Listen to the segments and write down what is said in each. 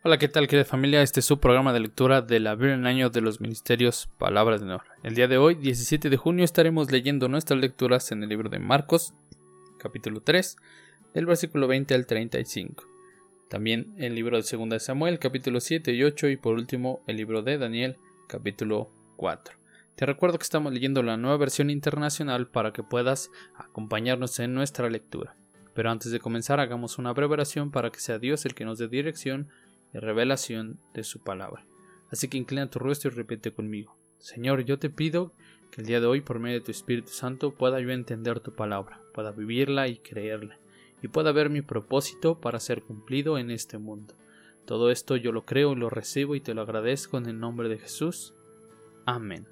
Hola, ¿qué tal, querida familia? Este es su programa de lectura de la Biblia en año de los ministerios Palabras de Honor. El día de hoy, 17 de junio, estaremos leyendo nuestras lecturas en el libro de Marcos, capítulo 3, del versículo 20 al 35. También el libro de 2 de Samuel, capítulo 7 y 8, y por último el libro de Daniel, capítulo 4. Te recuerdo que estamos leyendo la nueva versión internacional para que puedas acompañarnos en nuestra lectura. Pero antes de comenzar, hagamos una breve oración para que sea Dios el que nos dé dirección y revelación de su palabra. Así que inclina tu rostro y repite conmigo. Señor, yo te pido que el día de hoy, por medio de tu Espíritu Santo, pueda yo entender tu palabra, pueda vivirla y creerla, y pueda ver mi propósito para ser cumplido en este mundo. Todo esto yo lo creo y lo recibo y te lo agradezco en el nombre de Jesús. Amén.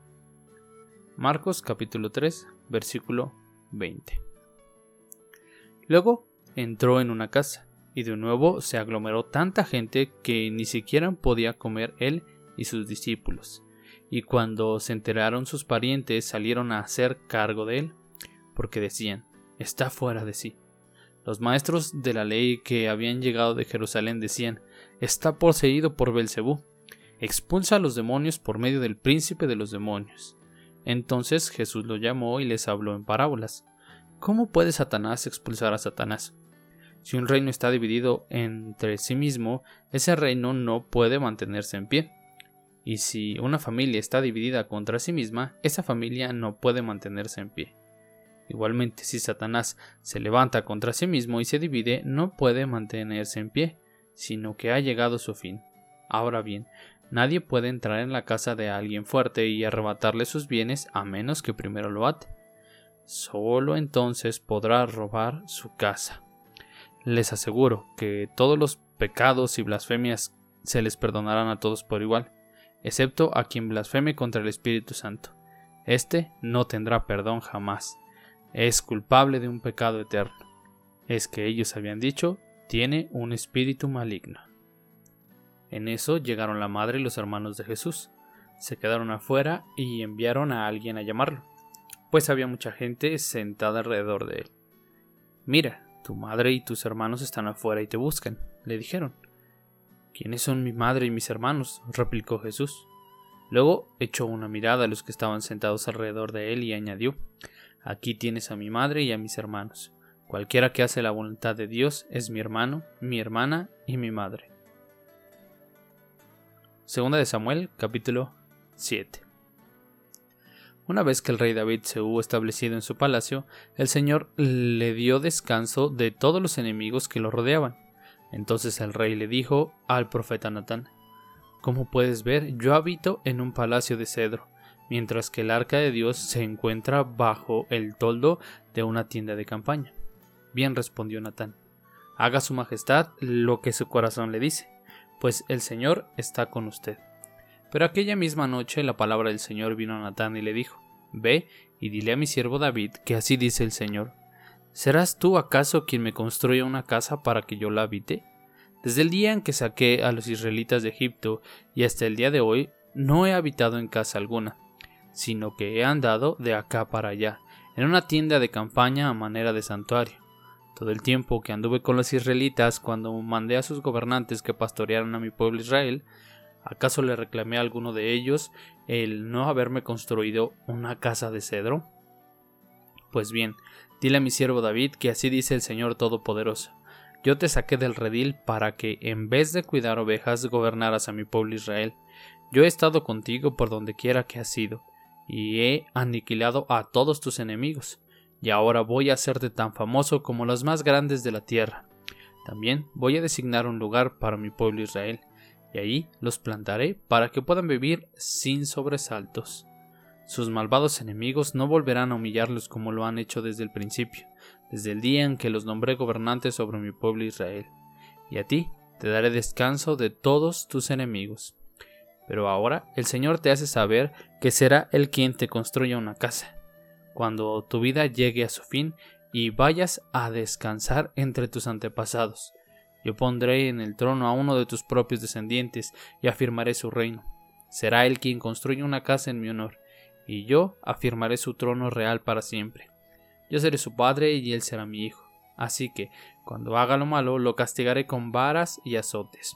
Marcos capítulo 3, versículo 20. Luego entró en una casa, y de nuevo se aglomeró tanta gente que ni siquiera podía comer él y sus discípulos. Y cuando se enteraron sus parientes, salieron a hacer cargo de él, porque decían: está fuera de sí. Los maestros de la ley que habían llegado de Jerusalén decían: está poseído por Beelzebú, expulsa a los demonios por medio del príncipe de los demonios. Entonces Jesús lo llamó y les habló en parábolas. ¿Cómo puede Satanás expulsar a Satanás? Si un reino está dividido entre sí mismo, ese reino no puede mantenerse en pie. Y si una familia está dividida contra sí misma, esa familia no puede mantenerse en pie. Igualmente, si Satanás se levanta contra sí mismo y se divide, no puede mantenerse en pie, sino que ha llegado su fin. Ahora bien, nadie puede entrar en la casa de alguien fuerte y arrebatarle sus bienes a menos que primero lo ate. Solo entonces podrá robar su casa. Les aseguro que todos los pecados y blasfemias se les perdonarán a todos por igual, excepto a quien blasfeme contra el Espíritu Santo. Este no tendrá perdón jamás. Es culpable de un pecado eterno. Es que ellos habían dicho: tiene un espíritu maligno. En eso llegaron la madre y los hermanos de Jesús. Se quedaron afuera y enviaron a alguien a llamarlo, pues había mucha gente sentada alrededor de él. Mira, tu madre y tus hermanos están afuera y te buscan, le dijeron. ¿Quiénes son mi madre y mis hermanos?, replicó Jesús. Luego echó una mirada a los que estaban sentados alrededor de él y añadió: aquí tienes a mi madre y a mis hermanos. Cualquiera que hace la voluntad de Dios es mi hermano, mi hermana y mi madre. 2 de Samuel, capítulo 7. Una vez que el rey David se hubo establecido en su palacio, el Señor le dio descanso de todos los enemigos que lo rodeaban. Entonces el rey le dijo al profeta Natán: como puedes ver, yo habito en un palacio de cedro, mientras que el arca de Dios se encuentra bajo el toldo de una tienda de campaña. Bien, respondió Natán, haga su majestad lo que su corazón le dice, pues el Señor está con usted. Pero aquella misma noche la palabra del Señor vino a Natán y le dijo: ve y dile a mi siervo David que así dice el Señor: ¿serás tú acaso quien me construya una casa para que yo la habite? Desde el día en que saqué a los israelitas de Egipto y hasta el día de hoy no he habitado en casa alguna, sino que he andado de acá para allá, en una tienda de campaña a manera de santuario. Todo el tiempo que anduve con los israelitas, cuando mandé a sus gobernantes que pastorearan a mi pueblo Israel, ¿acaso le reclamé a alguno de ellos el no haberme construido una casa de cedro? Pues bien, dile a mi siervo David que así dice el Señor Todopoderoso: yo te saqué del redil para que, en vez de cuidar ovejas, gobernaras a mi pueblo Israel. Yo he estado contigo por donde quiera que has ido, y he aniquilado a todos tus enemigos, y ahora voy a hacerte tan famoso como los más grandes de la tierra. También voy a designar un lugar para mi pueblo Israel, y allí los plantaré para que puedan vivir sin sobresaltos. Sus malvados enemigos no volverán a humillarlos como lo han hecho desde el principio, desde el día en que los nombré gobernantes sobre mi pueblo Israel. Y a ti te daré descanso de todos tus enemigos. Pero ahora el Señor te hace saber que será Él quien te construya una casa, cuando tu vida llegue a su fin y vayas a descansar entre tus antepasados. Yo pondré en el trono a uno de tus propios descendientes y afirmaré su reino. Será él quien construya una casa en mi honor, y yo afirmaré su trono real para siempre. Yo seré su padre y él será mi hijo. Así que, cuando haga lo malo, lo castigaré con varas y azotes.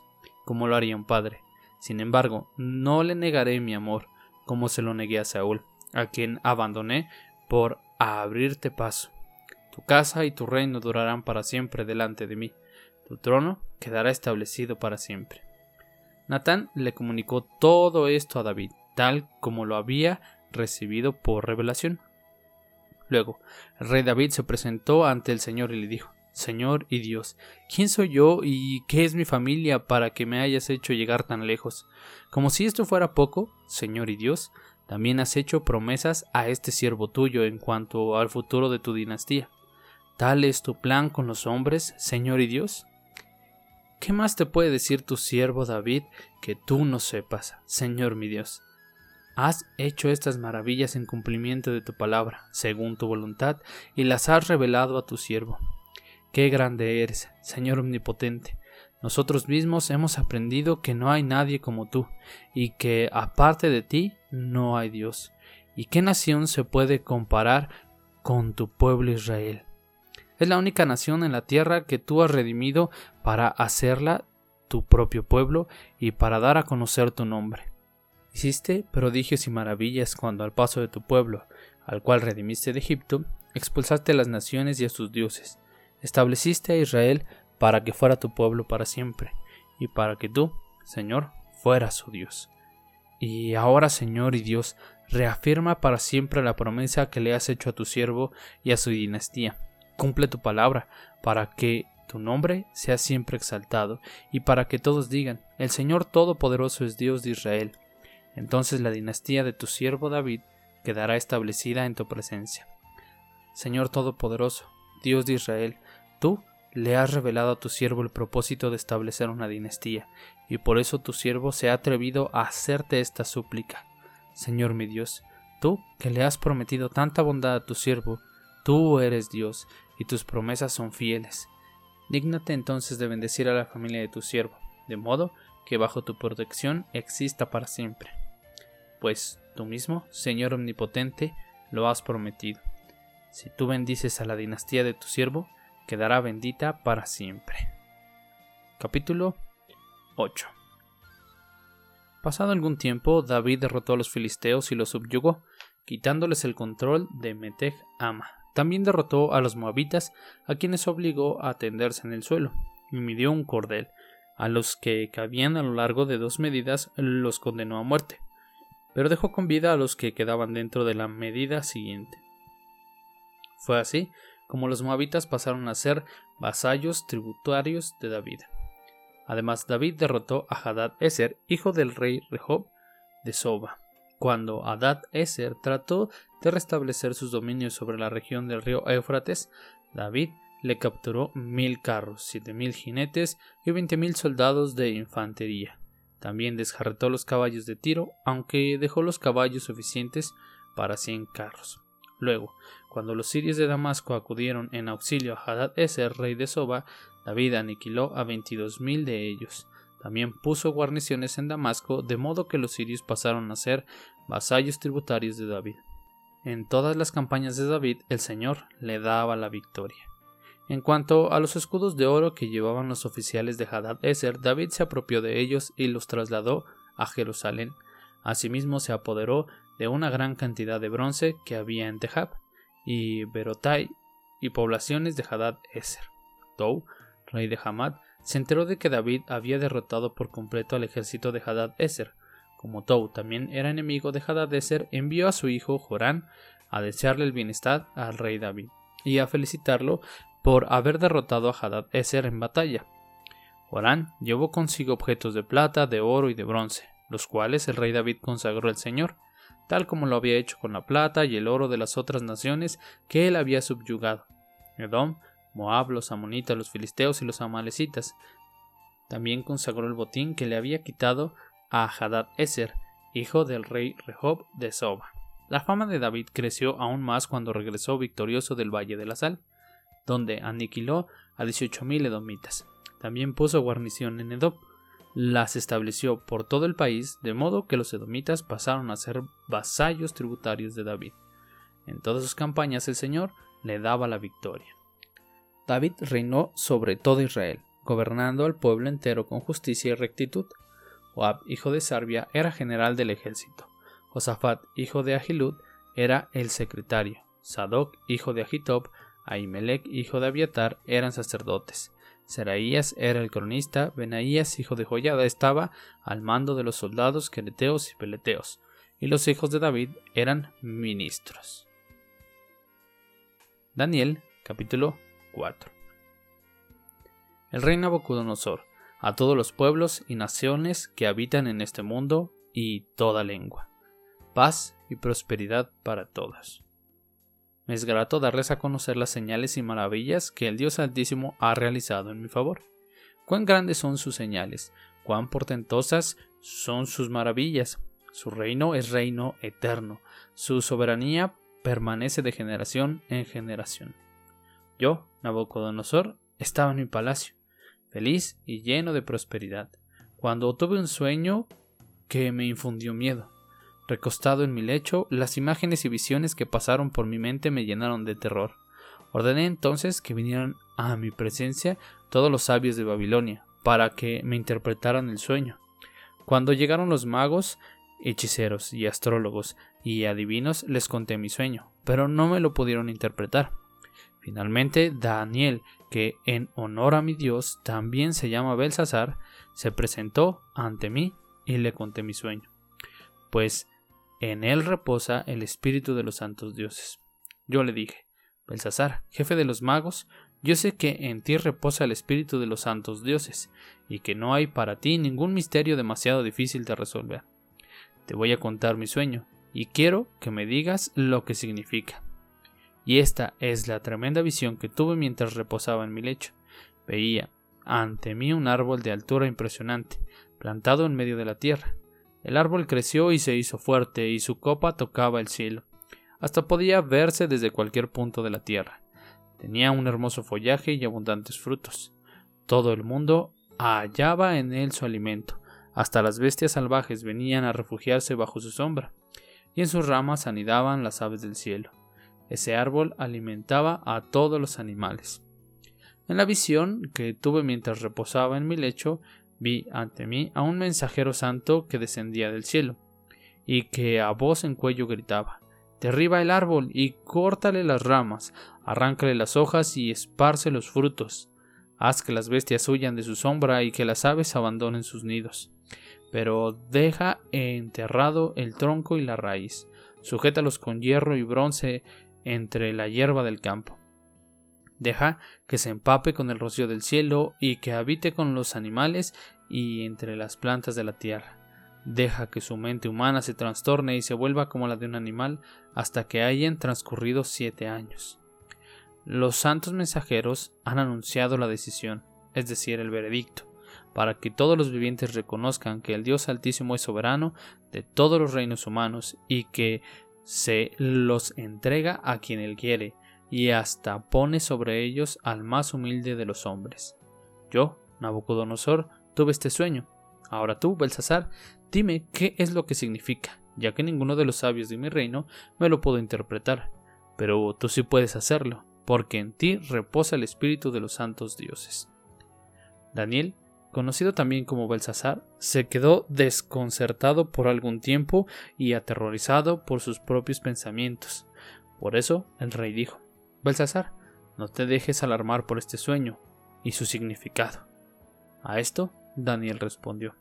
como lo haría un padre. Sin embargo, no le negaré mi amor, como se lo negué a Saúl, a quien abandoné por abrirte paso. Tu casa y tu reino durarán para siempre delante de mí. Tu trono quedará establecido para siempre. Natán le comunicó todo esto a David, tal como lo había recibido por revelación. Luego, el rey David se presentó ante el Señor y le dijo: Señor y Dios, ¿quién soy yo y qué es mi familia para que me hayas hecho llegar tan lejos? Como si esto fuera poco, Señor y Dios, también has hecho promesas a este siervo tuyo en cuanto al futuro de tu dinastía. ¿Tal es tu plan con los hombres, Señor y Dios? ¿Qué más te puede decir tu siervo David que tú no sepas, Señor mi Dios? Has hecho estas maravillas en cumplimiento de tu palabra, según tu voluntad, y las has revelado a tu siervo. ¡Qué grande eres, Señor omnipotente! Nosotros mismos hemos aprendido que no hay nadie como tú, y que aparte de ti no hay Dios. ¿Y qué nación se puede comparar con tu pueblo Israel? Es la única nación en la tierra que tú has redimido para hacerla tu propio pueblo y para dar a conocer tu nombre. Hiciste prodigios y maravillas cuando al paso de tu pueblo, al cual redimiste de Egipto, expulsaste a las naciones y a sus dioses. Estableciste a Israel para que fuera tu pueblo para siempre, y para que tú, Señor, fueras su Dios. Y ahora, Señor y Dios, reafirma para siempre la promesa que le has hecho a tu siervo y a su dinastía. Cumple tu palabra, para que tu nombre sea siempre exaltado, y para que todos digan: el Señor Todopoderoso es Dios de Israel. Entonces la dinastía de tu siervo David quedará establecida en tu presencia. Señor Todopoderoso, Dios de Israel, tú le has revelado a tu siervo el propósito de establecer una dinastía, y por eso tu siervo se ha atrevido a hacerte esta súplica. Señor mi Dios, tú que le has prometido tanta bondad a tu siervo, tú eres Dios, y tus promesas son fieles. Dígnate entonces de bendecir a la familia de tu siervo, de modo que bajo tu protección exista para siempre. Pues tú mismo, Señor omnipotente, lo has prometido. Si tú bendices a la dinastía de tu siervo, quedará bendita para siempre. Capítulo 8. Pasado algún tiempo, David derrotó a los filisteos y los subyugó, quitándoles el control de Meteg Ama. También derrotó a los moabitas, a quienes obligó a tenderse en el suelo, y midió un cordel. A los que cabían a lo largo de 2 medidas los condenó a muerte, pero dejó con vida a los que quedaban dentro de la medida siguiente. Fue así como los moabitas pasaron a ser vasallos tributarios de David. Además, David derrotó a Hadad-Ezer, hijo del rey Rehob de Soba. Cuando Hadad-Ezer trató de restablecer sus dominios sobre la región del río Éufrates, David le capturó 1000 carros, 7000 jinetes y 20.000 soldados de infantería. También desjarretó los caballos de Tiro, aunque dejó los caballos suficientes para 100 carros. Luego, cuando los sirios de Damasco acudieron en auxilio a Hadad-Ezer, rey de Soba, David aniquiló a 22.000 de ellos. También puso guarniciones en Damasco, de modo que los sirios pasaron a ser vasallos tributarios de David. En todas las campañas de David, el Señor le daba la victoria. En cuanto a los escudos de oro que llevaban los oficiales de Hadad-Ezer, David se apropió de ellos y los trasladó a Jerusalén. Asimismo se apoderó de una gran cantidad de bronce que había en Tehab y Berotai y poblaciones de Hadad-Ezer. Tou, rey de Hamad, se enteró de que David había derrotado por completo al ejército de Hadad-Ezer. Como Tou también era enemigo de Hadad-Ezer, envió a su hijo Jorán a desearle el bienestar al rey David y a felicitarlo por haber derrotado a Hadad-Ezer en batalla. Jorán llevó consigo objetos de plata, de oro y de bronce, los cuales el rey David consagró al Señor, tal como lo había hecho con la plata y el oro de las otras naciones que él había subyugado: Edom, Moab, los amonitas, los filisteos y los amalecitas. También consagró el botín que le había quitado a Hadad-Ezer, hijo del rey Rehob de Soba. La fama de David creció aún más cuando regresó victorioso del Valle de la Sal, donde aniquiló a 18.000 edomitas. También puso guarnición en Edom. Las estableció por todo el país, de modo que los edomitas pasaron a ser vasallos tributarios de David. En todas sus campañas el Señor le daba la victoria. David reinó sobre todo Israel. gobernando al pueblo entero con justicia y rectitud. Joab, hijo de Sarvia, era general del ejército. Josafat, hijo de Ahilud, era el secretario. Sadoc, hijo de Ahitob, Ahimelech, hijo de Abiatar, eran sacerdotes. Seraías era el cronista. Benaías, hijo de Joiada, estaba al mando de los soldados quereteos y peleteos. Y los hijos de David eran ministros. Daniel, capítulo 4. El rey Nabucodonosor, a todos los pueblos y naciones que habitan en este mundo y toda lengua, paz y prosperidad para todos. Me es grato darles a conocer las señales y maravillas que el Dios Altísimo ha realizado en mi favor. Cuán grandes son sus señales, cuán portentosas son sus maravillas. Su reino es reino eterno, su soberanía permanece de generación en generación. Yo, Nabucodonosor, estaba en mi palacio, feliz y lleno de prosperidad, cuando tuve un sueño que me infundió miedo. Recostado en mi lecho, las imágenes y visiones que pasaron por mi mente me llenaron de terror. Ordené entonces que vinieran a mi presencia todos los sabios de Babilonia, para que me interpretaran el sueño. Cuando llegaron los magos, hechiceros y astrólogos y adivinos, les conté mi sueño, pero no me lo pudieron interpretar. Finalmente, Daniel, que en honor a mi Dios también se llama Belsasar, se presentó ante mí y le conté mi sueño, pues en él reposa el espíritu de los santos dioses. Yo le dije: Belsasar, jefe de los magos, yo sé que en ti reposa el espíritu de los santos dioses, y que no hay para ti ningún misterio demasiado difícil de resolver. Te voy a contar mi sueño, y quiero que me digas lo que significa. Y esta es la tremenda visión que tuve mientras reposaba en mi lecho. Veía ante mí un árbol de altura impresionante, plantado en medio de la tierra. El árbol creció y se hizo fuerte, y su copa tocaba el cielo. Hasta podía verse desde cualquier punto de la tierra. Tenía un hermoso follaje y abundantes frutos. Todo el mundo hallaba en él su alimento. Hasta las bestias salvajes venían a refugiarse bajo su sombra, y en sus ramas anidaban las aves del cielo. Ese árbol alimentaba a todos los animales. En la visión que tuve mientras reposaba en mi lecho, vi ante mí a un mensajero santo que descendía del cielo, y que a voz en cuello gritaba: derriba el árbol y córtale las ramas, arráncale las hojas y esparce los frutos. Haz que las bestias huyan de su sombra y que las aves abandonen sus nidos. Pero deja enterrado el tronco y la raíz. Sujétalos con hierro y bronce entre la hierba del campo. Deja que se empape con el rocío del cielo y que habite con los animales y entre las plantas de la tierra. Deja que su mente humana se trastorne y se vuelva como la de un animal hasta que hayan transcurrido 7 años. Los santos mensajeros han anunciado la decisión, es decir, el veredicto, para que todos los vivientes reconozcan que el Dios Altísimo es soberano de todos los reinos humanos y que se los entrega a quien él quiere y hasta pone sobre ellos al más humilde de los hombres. Yo, Nabucodonosor, tuve este sueño. Ahora tú, Belsasar, dime qué es lo que significa, ya que ninguno de los sabios de mi reino me lo pudo interpretar, pero tú sí puedes hacerlo, porque en ti reposa el espíritu de los santos dioses. Daniel, conocido también como Belsasar, se quedó desconcertado por algún tiempo y aterrorizado por sus propios pensamientos. Por eso el rey dijo: Belsasar, no te dejes alarmar por este sueño y su significado. A esto Daniel respondió: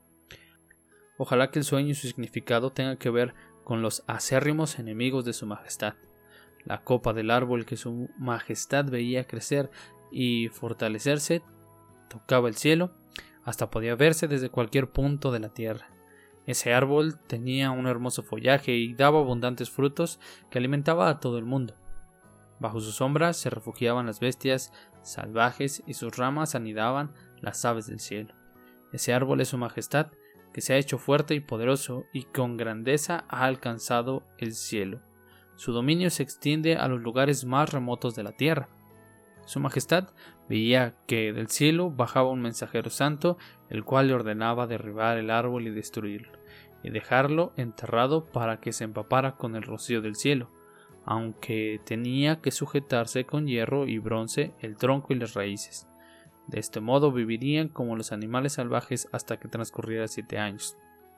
ojalá que el sueño y su significado tengan que ver con los acérrimos enemigos de su majestad. La copa del árbol que su majestad veía crecer y fortalecerse tocaba el cielo, hasta podía verse desde cualquier punto de la tierra. Ese árbol tenía un hermoso follaje y daba abundantes frutos que alimentaba a todo el mundo. Bajo su sombra se refugiaban las bestias salvajes y sus ramas anidaban las aves del cielo. Ese árbol es su majestad, que se ha hecho fuerte y poderoso y con grandeza ha alcanzado el cielo. Su dominio se extiende a los lugares más remotos de la tierra. Su majestad veía que del cielo bajaba un mensajero santo, el cual le ordenaba derribar el árbol y destruirlo, y dejarlo enterrado para que se empapara con el rocío del cielo, aunque tenía que sujetarse con hierro y bronce el tronco y las raíces. De este modo vivirían como los animales salvajes hasta que transcurriera 7 años.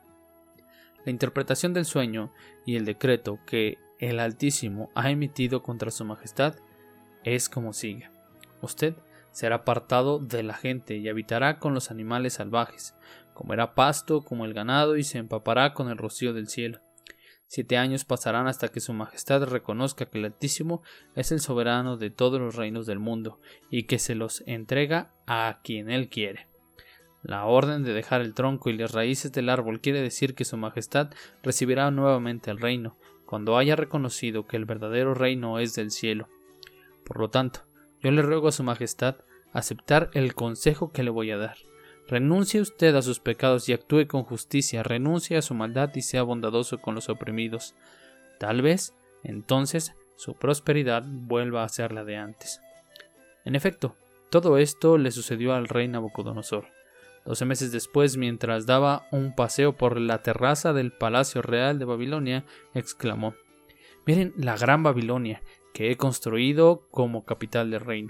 La interpretación del sueño y el decreto que el Altísimo ha emitido contra su majestad es como sigue. Usted será apartado de la gente y habitará con los animales salvajes, comerá pasto como el ganado y se empapará con el rocío del cielo. 7 años pasarán hasta que su majestad reconozca que el Altísimo es el soberano de todos los reinos del mundo y que se los entrega a quien él quiere. La orden de dejar el tronco y las raíces del árbol quiere decir que su majestad recibirá nuevamente el reino, cuando haya reconocido que el verdadero reino es del cielo. Por lo tanto, yo le ruego a su majestad aceptar el consejo que le voy a dar. Renuncie usted a sus pecados y actúe con justicia, renuncie a su maldad y sea bondadoso con los oprimidos. Tal vez, entonces, su prosperidad vuelva a ser la de antes. En efecto, todo esto le sucedió al rey Nabucodonosor. 12 meses después, mientras daba un paseo por la terraza del Palacio Real de Babilonia, exclamó: «Miren la gran Babilonia que he construido como capital del reino.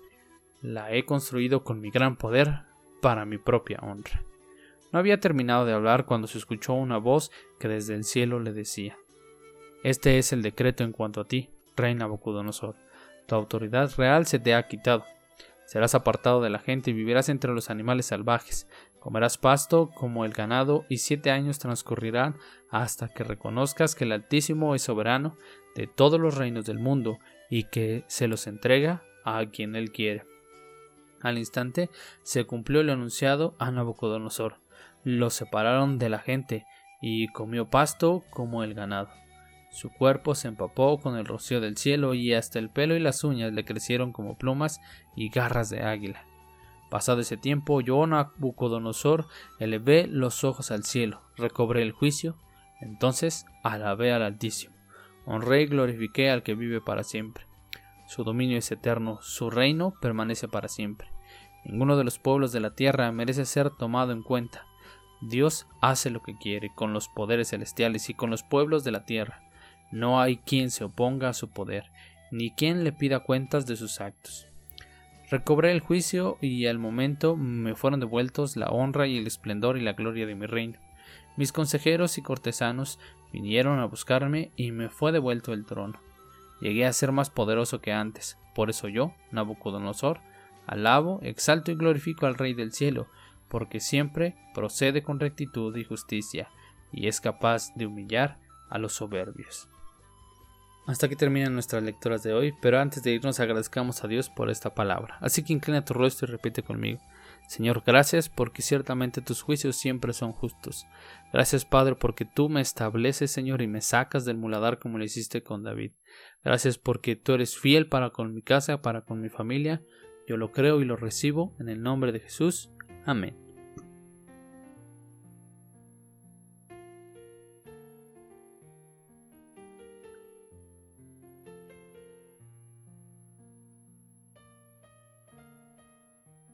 La he construido con mi gran poder para mi propia honra». No había terminado de hablar cuando se escuchó una voz que desde el cielo le decía: «Este es el decreto en cuanto a ti, rey Nabucodonosor. Tu autoridad real se te ha quitado. Serás apartado de la gente y vivirás entre los animales salvajes. Comerás pasto como el ganado y 7 años transcurrirán hasta que reconozcas que el Altísimo es soberano de todos los reinos del mundo y que se los entrega a quien él quiere». Al instante se cumplió lo anunciado a Nabucodonosor. Lo separaron de la gente y comió pasto como el ganado. Su cuerpo se empapó con el rocío del cielo y hasta el pelo y las uñas le crecieron como plumas y garras de águila. Pasado ese tiempo, yo, Nabucodonosor, elevé los ojos al cielo, recobré el juicio, entonces alabé al Altísimo, honré y glorifiqué al que vive para siempre. Su dominio es eterno, su reino permanece para siempre. Ninguno de los pueblos de la tierra merece ser tomado en cuenta. Dios hace lo que quiere con los poderes celestiales y con los pueblos de la tierra. No hay quien se oponga a su poder, ni quien le pida cuentas de sus actos. Recobré el juicio y al momento me fueron devueltos la honra y el esplendor y la gloria de mi reino. Mis consejeros y cortesanos vinieron a buscarme y me fue devuelto el trono. Llegué a ser más poderoso que antes. Por eso yo, Nabucodonosor, alabo, exalto y glorifico al Rey del cielo, porque siempre procede con rectitud y justicia, y es capaz de humillar a los soberbios. Hasta aquí terminan nuestras lecturas de hoy, pero antes de irnos agradezcamos a Dios por esta palabra. Así que inclina tu rostro y repite conmigo: Señor, gracias porque ciertamente tus juicios siempre son justos. Gracias, Padre, porque tú me estableces, Señor, y me sacas del muladar como lo hiciste con David. Gracias porque tú eres fiel para con mi casa, para con mi familia. Yo lo creo y lo recibo en el nombre de Jesús. Amén.